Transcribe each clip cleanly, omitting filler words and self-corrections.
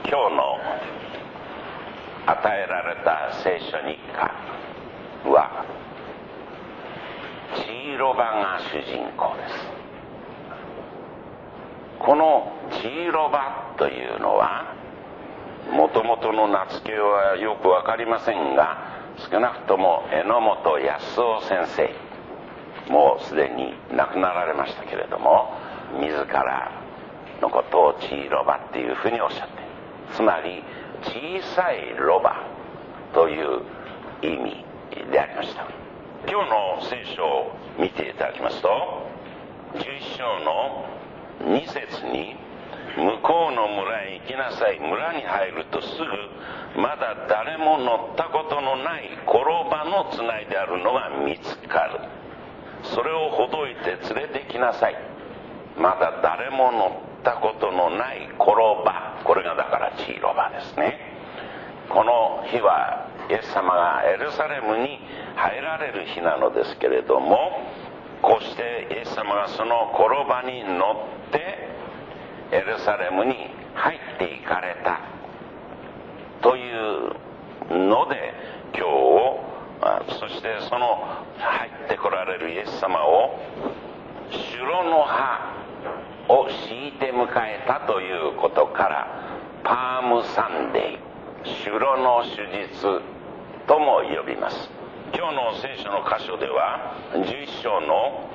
今日の与えられた聖書日課はチーロバが主人公です。このチーロバというのはもともとの名付けはよく分かりませんが、少なくとも榎本康夫先生もうすでに亡くなられましたけれども、自らのことをチーロバっていうふうにおっしゃって、つまり小さいロバという意味でありました。今日の聖書を見ていただきますと、11章の2節に、向こうの村へ行きなさい。村に入るとすぐまだ誰も乗ったことのない転ばのつないであるのが見つかる。それをほどいて連れてきなさい。まだ誰も乗ったことのない転ば、これがだからチーロバですね。この日はイエス様がエルサレムに入られる日なのですけれども、こうしてイエス様がその転ばに乗ってエルサレムに入っていかれたというので、今日そしてその入ってこられるイエス様をシュロの葉を敷いて迎えたということから、パームサンデー、シュロの手術とも呼びます。今日の聖書の箇所では11章の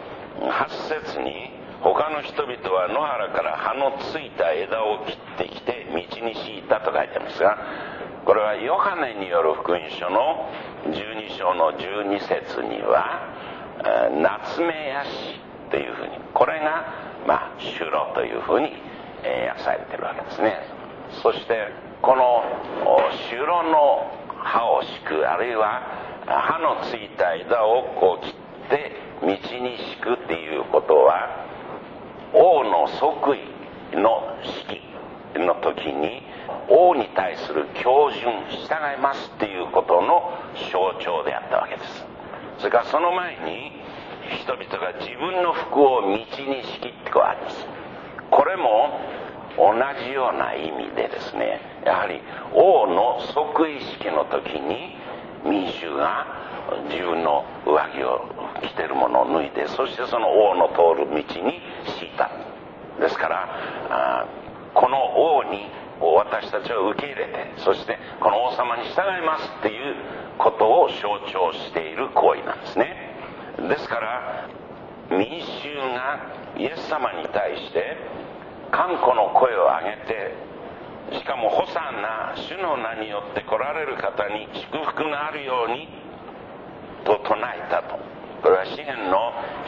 8節に、他の人々は野原から葉のついた枝を切ってきて道に敷いたと書いてありますが、これはヨハネによる福音書の12章の12節にはナツメヤシというふうに、これがシュロというふうに訳されているわけですね。そしてこのシュロの葉を敷く、あるいは葉のついた枝をこう切って道に敷くっていうことは、王の即位の式の時に王に対する恭順、従いますっていうことの象徴であったわけです。それからその前に人々が自分の服を道に敷きってこうあります。これも同じような意味でですね、やはり王の即位式の時に民衆が自分の上着を着てるものを脱いで、そしてその王の通る道に敷いた。ですからこの王に私たちを受け入れて、そしてこの王様に従いますっていうことを象徴している行為なんですね。ですから民衆がイエス様に対して歓呼の声を上げて、しかもホサナ、主の名によって来られる方に祝福があるようにと唱えたと。これは詩編の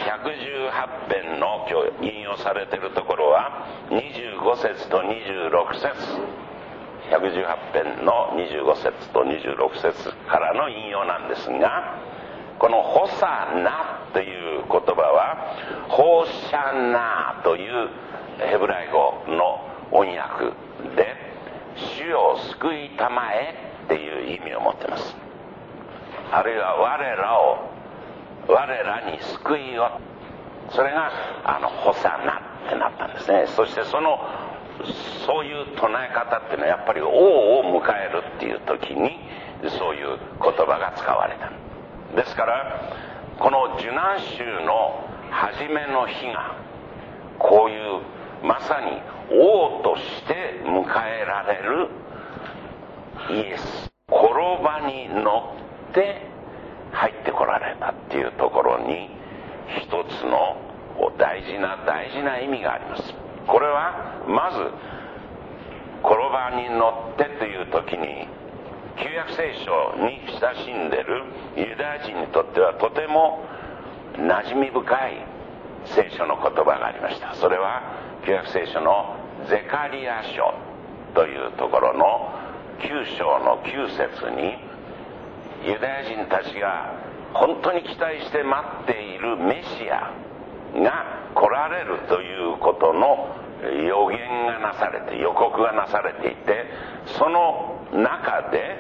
118編の今日引用されているところは25節と26節、118編の25節と26節からの引用なんですが、このホサナという言葉はホーシャナというヘブライ語の音訳で、主を救いたまえっていう意味を持っています。あるいは我らに救いを、それがホサナってなったんですね。そしてそういう唱え方っていうのはやっぱり王を迎えるっていう時にそういう言葉が使われた。ですからこの受難週の初めの日がこういうまさに王として迎えられるイエス、転ばに乗って入ってこられたっていうところに一つの大事な意味があります。これはまず転ばに乗ってという時に、旧約聖書に親しんでるユダヤ人にとってはとても馴染み深い聖書の言葉がありました。それは旧約聖書のゼカリヤ書というところの9章の9節に、ユダヤ人たちが本当に期待して待っているメシアが来られるということの予言がなされて、予告がなされていて、その中で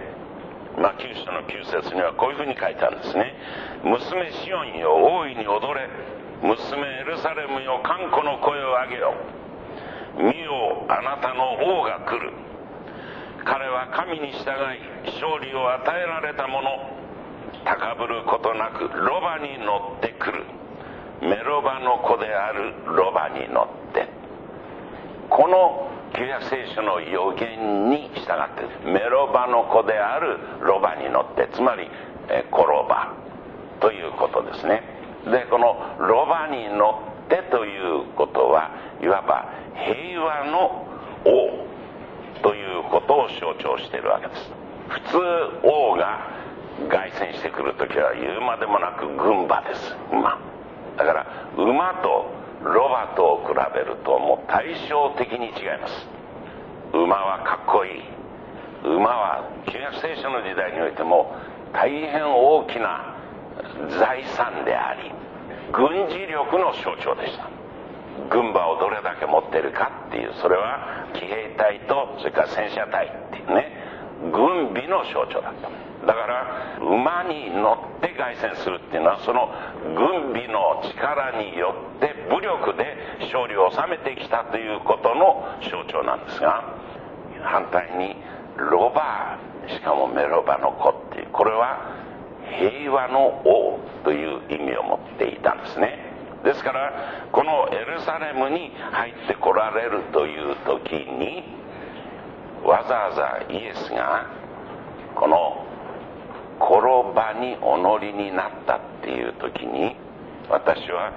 9章の9節にはこういうふうに書いてあるんですね。娘シオンよ、大いに踊れ。娘エルサレムよ、歓呼の声を上げよ。見よ、あなたの王が来る。 彼は神に従い勝利を与えられた者、高ぶることなくロバに乗ってくる。メロバの子であるロバに乗って。この旧約聖書の予言に従ってメロバの子であるロバに乗って、つまりコロバということですね。でこのロバに乗ってということはいわば平和の王ということを象徴しているわけです。普通王が凱旋してくるときは言うまでもなく軍馬です。馬だから、馬とロバとを比べるともう対照的に違います。馬はかっこいい。馬は旧約聖書の時代においても大変大きな財産であり、軍事力の象徴でした。軍馬をどれだけ持っているかっていう、それは騎兵隊とそれから戦車隊っていうね、軍備の象徴だった。だから馬に乗って凱旋するっていうのは、その軍備の力によって武力で勝利を収めてきたということの象徴なんですが、反対にロバ、しかもメロバの子っていう、これは平和の王という意味を持っていたんですね。ですからこのエルサレムに入ってこられるという時に、わざわざイエスがこの転ばにお乗りになったっていう時に、私は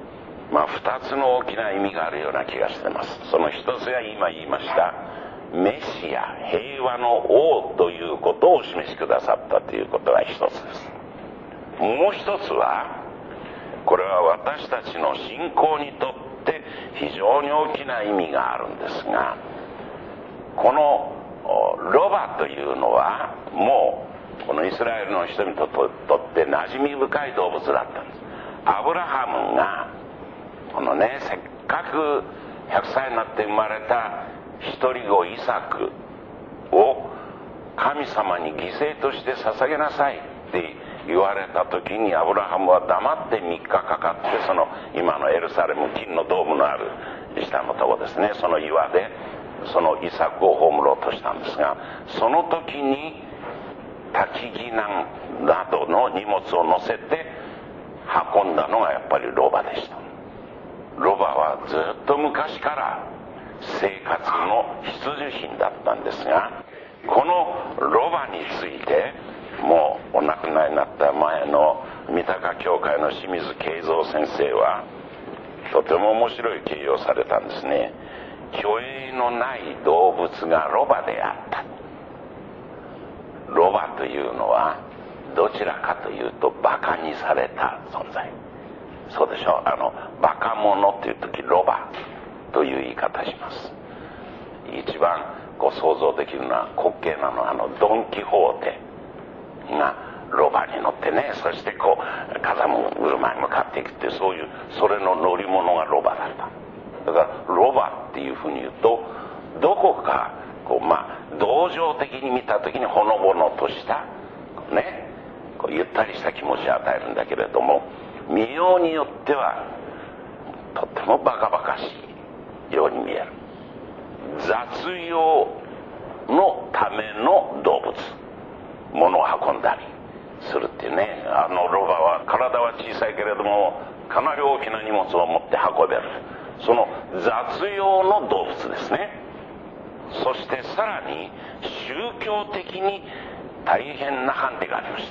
2つの大きな意味があるような気がしています。その一つが今言いましたメシア、平和の王ということをお示しくださったということが一つです。もう一つは、これは私たちの信仰にとって非常に大きな意味があるんですが、このロバというのはもうこのイスラエルの人々にとって馴染み深い動物だったんです。アブラハムがこのね、せっかく100歳になって生まれた一人子イサクを神様に犠牲として捧げなさいって言われた時に、アブラハムは黙って3日かかって、その今のエルサレム金のドームのある下のとこですね、その岩でそのイサクを葬ろうとしたんですが、その時に焚き木などの荷物を乗せて運んだのがやっぱりロバでした。ロバはずっと昔から生活の必需品だったんですが、このロバについてもうお亡くなりになった前の三鷹教会の清水慶三先生はとても面白い形容されたんですね。虚栄のない動物がロバであった。ロバというのはどちらかというとバカにされた存在。そうでしょ。バカ者という時ロバという言い方します。一番想像できるのは滑稽なのはドン・キホーテがロバに乗ってね、そして風車に向かっていくっていう、そういうそれの乗り物がロバだった。だからロバっていうふうに言うと、どこか同情的に見た時にほのぼのとしたね、ゆったりした気持ちを与えるんだけれども、見ようによってはとってもバカバカしいように見える。雑用のための動物、物を運んだりするっていうね。ロバは体は小さいけれどもかなり大きな荷物を持って運べる、その雑用の動物ですね。そしてさらに宗教的に大変なハンデがありました。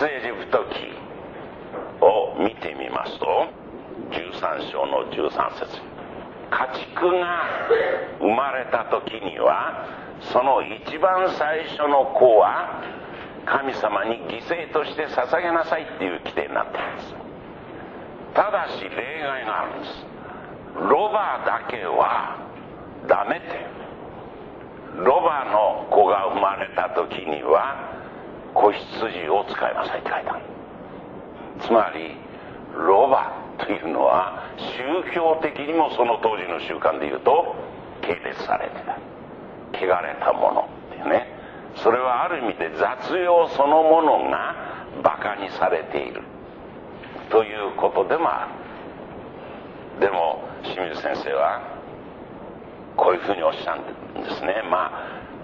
出エジプト記を見てみますと、13章の13節、家畜が生まれた時にはその一番最初の子は神様に犠牲として捧げなさいっていう規定になっています。ただし例外があるんです。ロバだけはダメって。ロバの子が生まれた時には子羊を使いなさいって書いてある。つまりロバというのは宗教的にもその当時の習慣でいうと軽蔑されてた、汚れたものっていうね。それはある意味で雑用そのものがバカにされているということでもある。でも清水先生はこういうふうにおっしゃるんですね。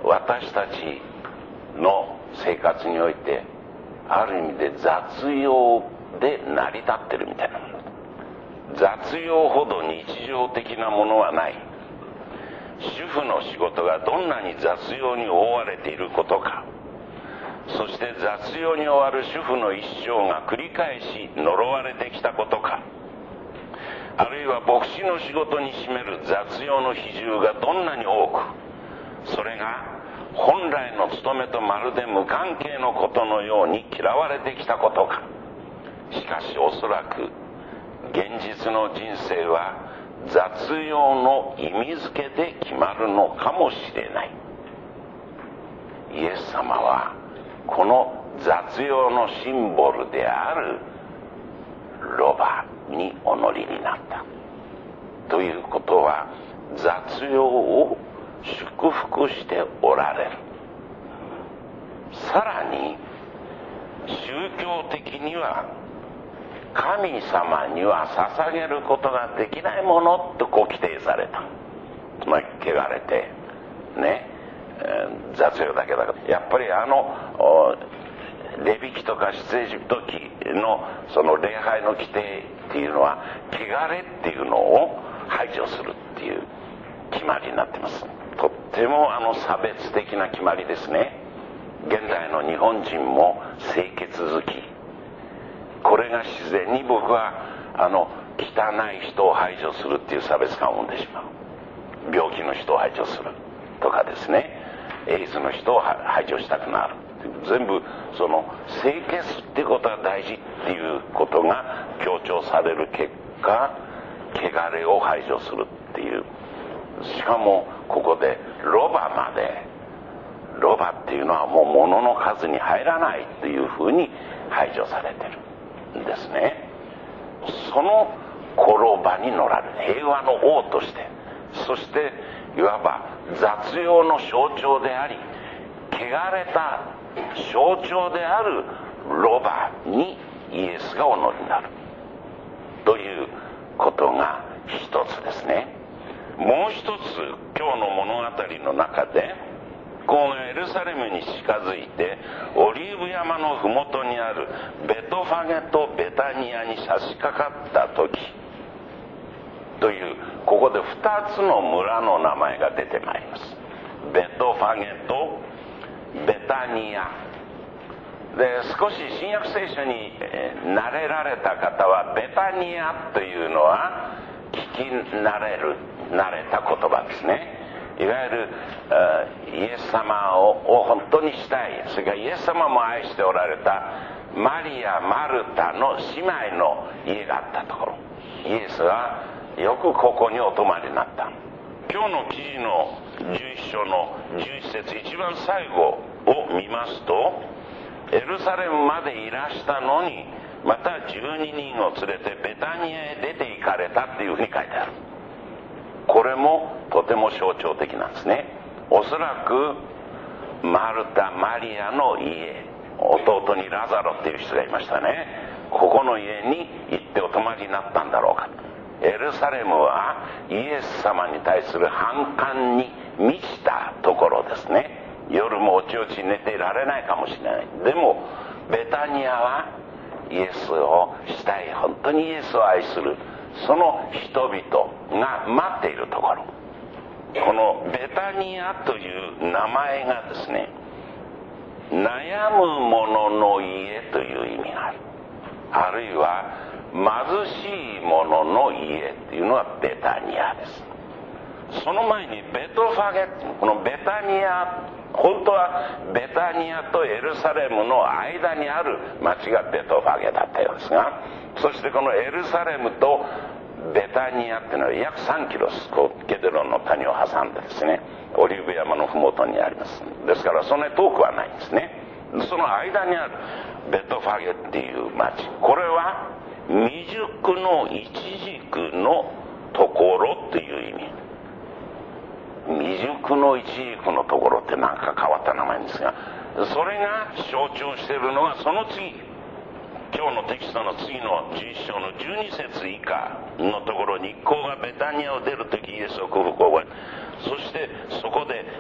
私たちの生活においてある意味で雑用で成り立ってるみたいなもの。雑用ほど日常的なものはない。主婦の仕事がどんなに雑用に覆われていることか、そして雑用に終わる主婦の一生が繰り返し呪われてきたことか、あるいは牧師の仕事に占める雑用の比重がどんなに多く、それが本来の務めとまるで無関係のことのように嫌われてきたことか。しかしおそらく現実の人生は雑用の意味付けで決まるのかもしれない。イエス様はこの雑用のシンボルであるロバにお乗りになった。ということは雑用を祝福しておられる。さらに宗教的には神様には捧げることができないものとこう規定された。つまり汚れてね、雑用だけだから、やっぱりレビ記とか出エジプト記のその礼拝の規定っていうのは汚れっていうのを排除するっていう決まりになってます。とっても差別的な決まりですね。現代の日本人も清潔好き、これが自然に僕は汚い人を排除するっていう差別感を生んでしまう。病気の人を排除するとかですね、エイズの人を排除したくなる。全部その清潔っていうことが大事っていうことが強調される結果、汚れを排除するっていう。しかもここでロバまで、ロバっていうのはもう物の数に入らないというふうに排除されてるんですね。その転ばに乗られる平和の王として、そしていわば雑用の象徴であり汚れた象徴であるロバにイエスがお乗りになるということが一つですね。もう一つ今日の物語の中で、こうエルサレムに近づいてオリーブ山の麓にあるベトファゲとベタニアに差し掛かった時という、ここで2つの村の名前が出てまいります。ベトファゲとベタニアで、少し新約聖書に慣れられた方はベタニアというのは聞き慣れた言葉ですね。いわゆるイエス様を本当にしたい、それからイエス様も愛しておられたマリア・マルタの姉妹の家があったところ、イエスはよくここにお泊まりになった。今日の記事の11章の11節一番最後を見ますと、エルサレムまでいらしたのにまた12人を連れてベタニアへ出て行かれたっていうふうに書いてある。これもとても象徴的なんですね。おそらくマルタ・マリアの家、弟にラザロっていう人がいましたね。ここの家に行ってお泊まりになったんだろうか。エルサレムはイエス様に対する反感に満ちたところですね。夜もおちおち寝ていられないかもしれない。でもベタニアはイエスをしたい、本当にイエスを愛するその人々が待っているところ。このベタニアという名前がですね、悩む者の家という意味がある。あるいは貧しい者の家っていうのはベタニアです。その前にベトファゲ、このベタニア、本当はベタニアとエルサレムの間にある町がベトファゲだったようですが、そしてこのエルサレムとベタニアっていうのは約3キロゲデロンの谷を挟んでですね、オリーブ山の麓にあります。ですからそんなに遠くはないんですね。その間にあるベトファゲっていう町、これは未熟のイチジクのところという意味。未熟のイチジクのところってなんか変わった名前ですが、それが象徴しているのがその次、今日のテキストの次の11章の12節以下のところに、一行がベタニアを出るときイエスを空腹を覚え、そしてそこで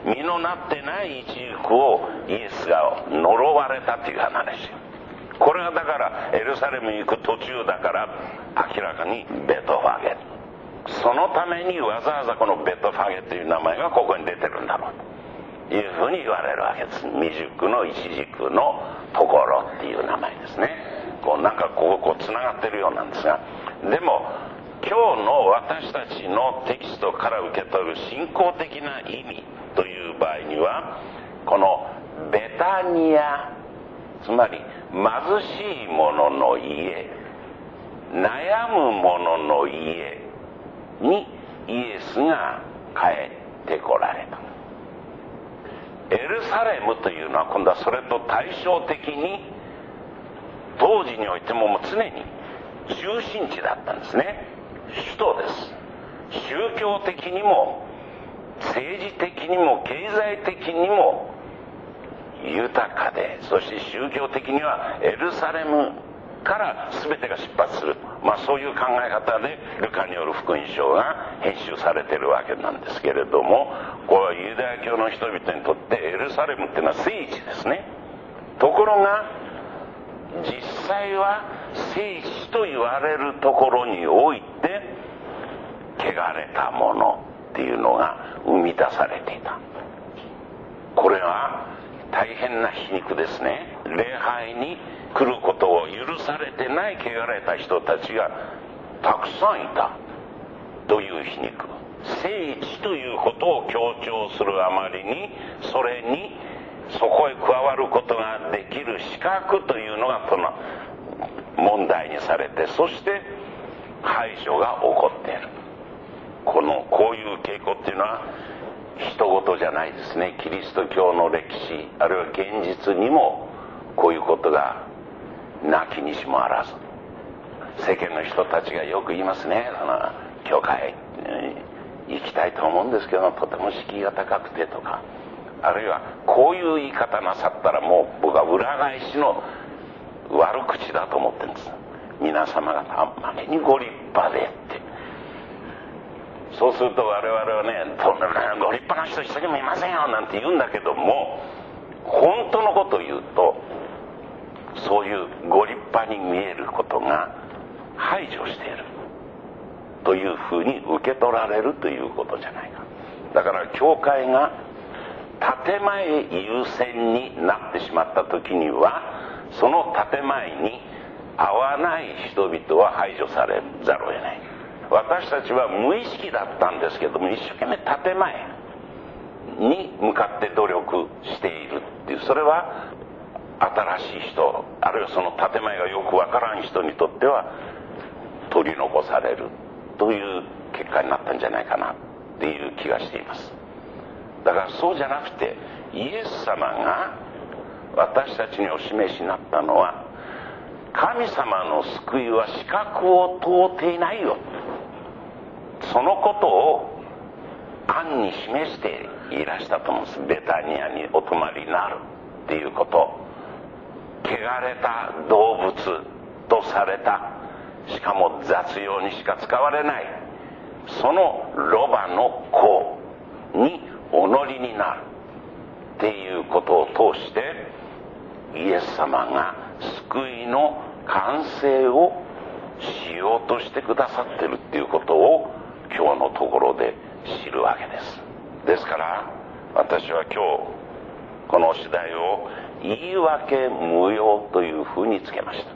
実のなってないイチジクをイエスが呪われたという話ですよ。これはだからエルサレムに行く途中だから明らかにベトファゲ、そのためにわざわざこのベトファゲという名前がここに出てるんだろうというふうに言われるわけです。未熟のイチジクのところっていう名前ですね。なんかこうつながってるようなんですが、でも今日の私たちのテキストから受け取る信仰的な意味という場合には、このベタニア、つまり貧しい者の家、悩む者の家にイエスが帰ってこられた。エルサレムというのは今度はそれと対照的に当時においても常に中心地だったんですね。首都です。宗教的にも政治的にも経済的にも豊かで、そして宗教的にはエルサレムから全てが出発する、そういう考え方でルカによる福音書が編集されているわけなんですけれども、これはユダヤ教の人々にとってエルサレムっていうのは聖地ですね。ところが実際は聖地と言われるところにおいて汚れたものっていうのが生み出されていた。これは大変な皮肉ですね。礼拝に来ることを許されてない汚れた人たちがたくさんいたという皮肉。聖地ということを強調するあまりに、それにそこへ加わることができる資格というのが問題にされて、そして排除が起こっている。こういう傾向っていうのは人事じゃないですね。キリスト教の歴史あるいは現実にもこういうことがなきにしもあらず。世間の人たちがよく言いますね。教会行きたいと思うんですけどとても敷居が高くてとか、あるいはこういう言い方なさったらもう僕は裏返しの悪口だと思ってるんです。皆様方あまりにご立派でって。そうすると我々はね、ご立派な人一人もいませんよなんて言うんだけども、本当のことを言うとそういうご立派に見えることが排除しているというふうに受け取られるということじゃないか。だから教会が建前優先になってしまった時には、その建前に合わない人々は排除されざるを得ない。私たちは無意識だったんですけども、一生懸命建前に向かって努力しているっていう、それは新しい人あるいはその建前がよくわからん人にとっては取り残されるという結果になったんじゃないかなっていう気がしています。だからそうじゃなくて、イエス様が私たちにお示しになったのは、神様の救いは資格を問うていないよ、そのことを暗に示していらしたと思うんです。ベタニアにお泊まりになるっていうこと、汚れた動物とされた、しかも雑用にしか使われないそのロバの子にお乗りになるっていうことを通して、イエス様が救いの完成をしようとしてくださってるっていうことを今日のところで知るわけです。ですから私は今日この次第を言い訳無用というふうにつけました。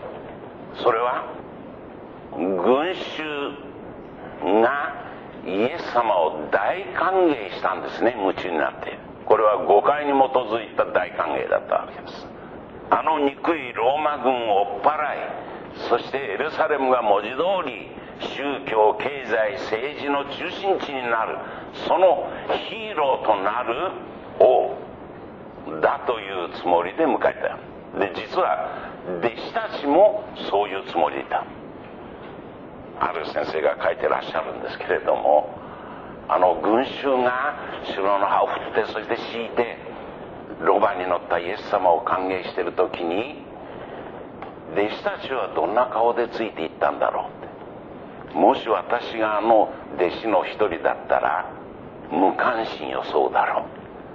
それは群衆がイエス様を大歓迎したんですね。夢中になって、これは誤解に基づいた大歓迎だったわけです。あの憎いローマ軍を追っ払い、そしてエルサレムが文字通り宗教経済政治の中心地になる、そのヒーローとなる王だというつもりで迎えた。で、実は弟子たちもそういうつもりでいた。ある先生が書いてらっしゃるんですけれども、あの群衆が白の葉を振って、そして敷いてロバに乗ったイエス様を歓迎している時に、弟子たちはどんな顔でついていったんだろうって。もし私があの弟子の一人だったら無関心よそうだろう。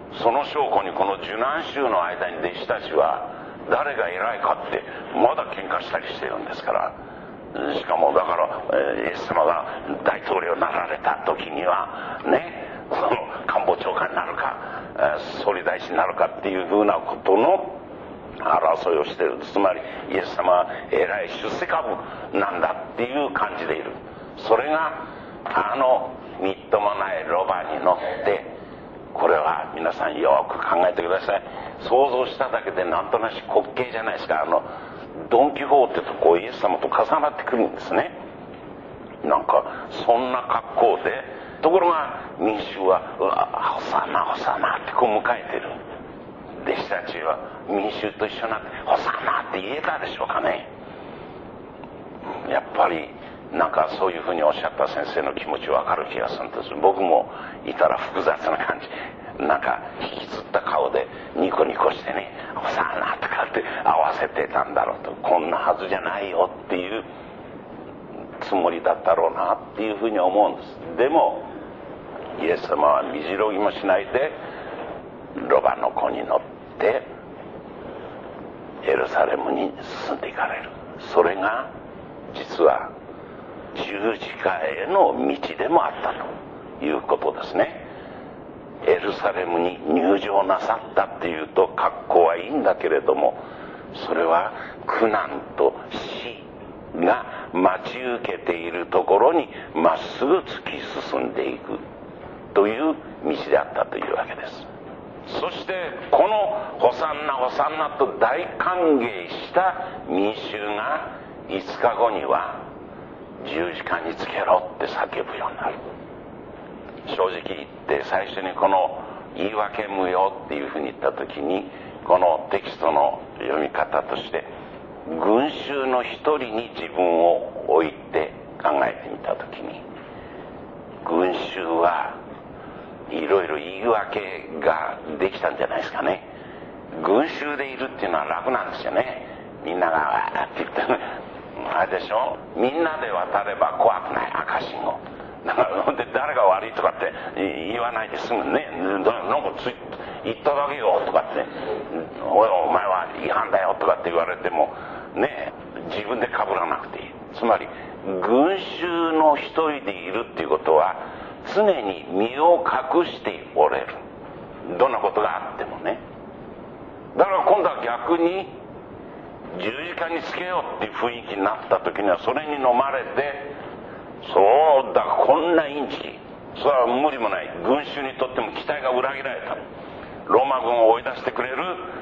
その証拠にこの受難週の間に弟子たちは誰が偉いかってまだ喧嘩したりしてるんですから。しかもだからイエス様が大統領になられた時にはね、その官房長官になるか総理大臣になるかっていうふうなことの争いをしている。つまりイエス様は偉い出世株なんだっていう感じでいる。それがみっともないロバに乗って、これは皆さんよく考えてください。想像しただけでなんとなし滑稽じゃないですか。ドン・キホーテとこうイエス様と重なってくるんですね。なんかそんな格好で、ところが民衆はホサナホサナってこう迎えてる。弟子たちは民衆と一緒になってホサナって言えたでしょうかね。やっぱりなんかそういうふうにおっしゃった先生の気持ちわかる気がするんです。僕もいたら複雑な感じ、なんか引きつった顔でニコニコしてね、ホサナとかって合わせてたんだろうと、こんなはずじゃないよっていうつもりだったろうなっていうふうに思うんです。でもイエス様はみじろぎもしないでロバの子に乗ってエルサレムに進んでいかれる。それが実は十字架への道でもあったということですね。エルサレムに入場なさったっていうと格好はいいんだけれども、それは苦難と死が待ち受けているところにまっすぐ突き進んでいくという道であったというわけです。そしてこのホサンナホサンナと大歓迎した民衆が5日後には十字架につけろって叫ぶようになる。正直言って最初にこの言い訳無用っていうふうに言った時に、このテキストの読み方として群衆の一人に自分を置いて考えてみた時に、群衆はいろいろ言い訳ができたんじゃないですかね。群衆でいるっていうのは楽なんですよね。みんながわーって言ってあれでしょ、みんなで渡れば怖くない赤信号だからで、誰が悪いとかって言わないですぐね、なんか言っただけよとかって、お前は違反だよとかって言われてもね、自分で被らなくていい。つまり群衆の一人でいるっていうことは常に身を隠しておれる。どんなことがあってもね。だから今度は逆に十字架につけようっていう雰囲気になった時にはそれに飲まれて、そうだこんなインチキ、それは無理もない。群衆にとっても期待が裏切られた。ローマ軍を追い出してくれる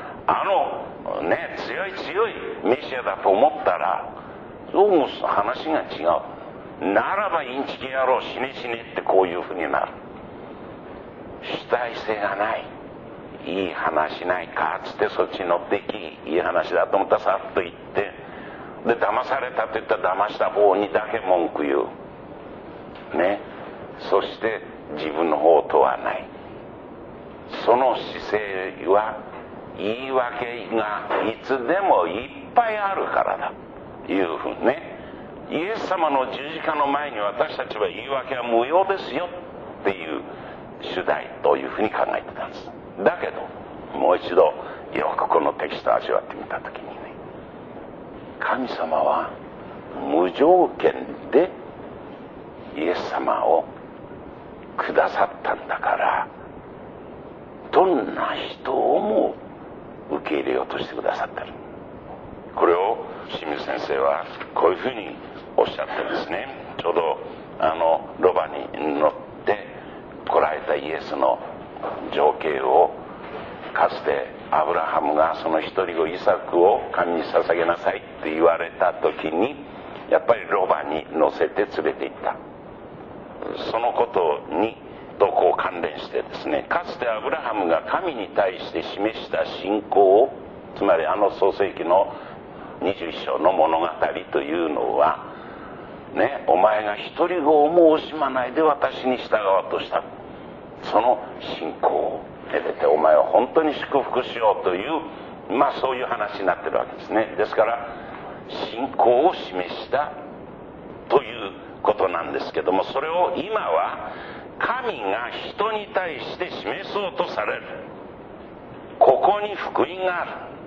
強いメシアだと思ったら、どうも話が違う。ならばインチキ野郎死ね死ねってこういうふうになる。主体性がない。いい話ないかっつってそっちに乗ってき、いい話だと思ったらさっと言って、で騙されたと言ったら騙した方にだけ文句言うね。そして自分の方を問わない。その姿勢は言い訳がいつでもいっぱいあるからだというふうにね。イエス様の十字架の前に私たちは言い訳は無用ですよっていう主題というふうに考えてたんです。だけどもう一度よくこのテキストを味わってみた時にね、神様は無条件でイエス様をくださったんだから、どんな人をも受け入れようとしてくださってる。これを清水先生はこういうふうにおっしゃってるんですね。ちょうどロバに乗って来られたイエスの情景を、かつてアブラハムがその一人子イサクを神に捧げなさいって言われた時に、やっぱりロバに乗せて連れて行った。そのことにとこう関連してですね、かつてアブラハムが神に対して示した信仰を、つまり創世記の21章の物語というのはね、お前が一人子をも惜しまないで私に従おうとした、その信仰をめでてお前を本当に祝福しようという、そういう話になってるわけですね。ですから信仰を示したということなんですけども、それを今は神が人に対して示そうとされる。ここに福音がある。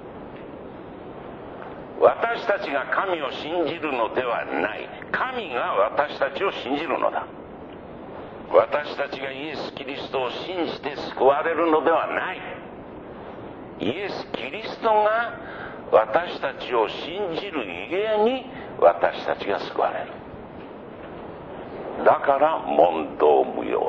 私たちが神を信じるのではない。神が私たちを信じるのだ。私たちがイエス・キリストを信じて救われるのではない。イエス・キリストが私たちを信じるゆえに私たちが救われる。だから問答無用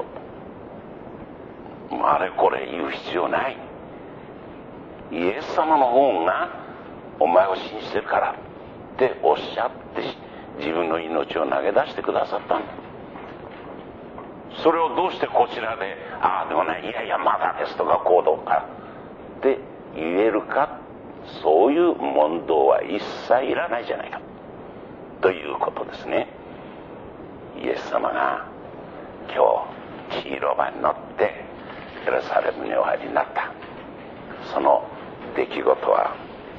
と、あれこれ言う必要ない。イエス様の方がお前を信じてるからっておっしゃって自分の命を投げ出してくださったんだ。それをどうしてこちらでああでもない、いやいやまだですとかこうどうかって言えるか、そういう問答は一切いらないじゃないかということですね。イエス様が今日黄色馬に乗ってエルサレムにお入りになった、その出来事は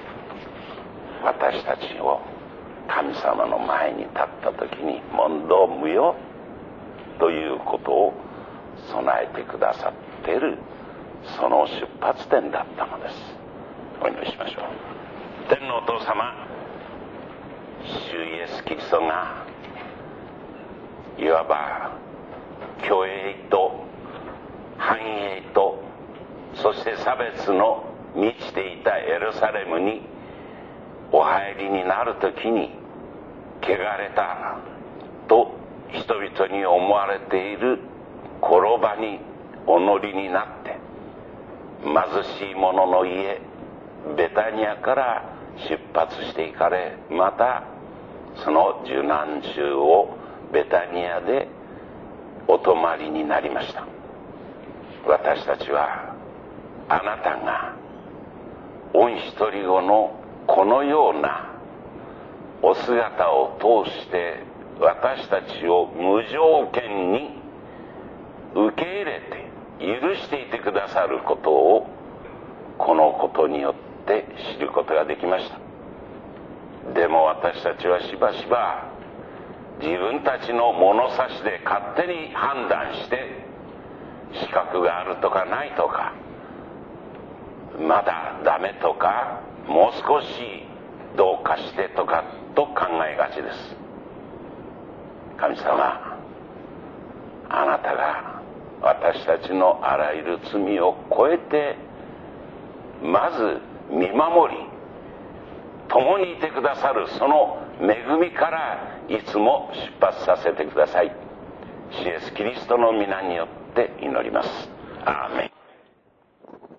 私たちを神様の前に立った時に問答無用ということを備えてくださっている、その出発点だったのです。お祈りしましょう。天のお父様、主イエスキリストがいわば虚栄と繁栄とそして差別の満ちていたエルサレムにお入りになるときに、汚れたと人々に思われている転ばにお乗りになって、貧しい者の家ベタニアから出発していかれ、またその受難週をベタニアでお泊まりになりました。私たちはあなたが御一人子のこのようなお姿を通して私たちを無条件に受け入れて許していてくださることを、このことによって知ることができました。でも私たちはしばしば自分たちの物差しで勝手に判断して、資格があるとかないとか、まだダメとか、もう少しどうかしてとかと考えがちです。神様、あなたが私たちのあらゆる罪を超えてまず見守り、共にいてくださるその恵みからいつも出発させてください。主イエスキリストの皆によって祈ります。アーメン。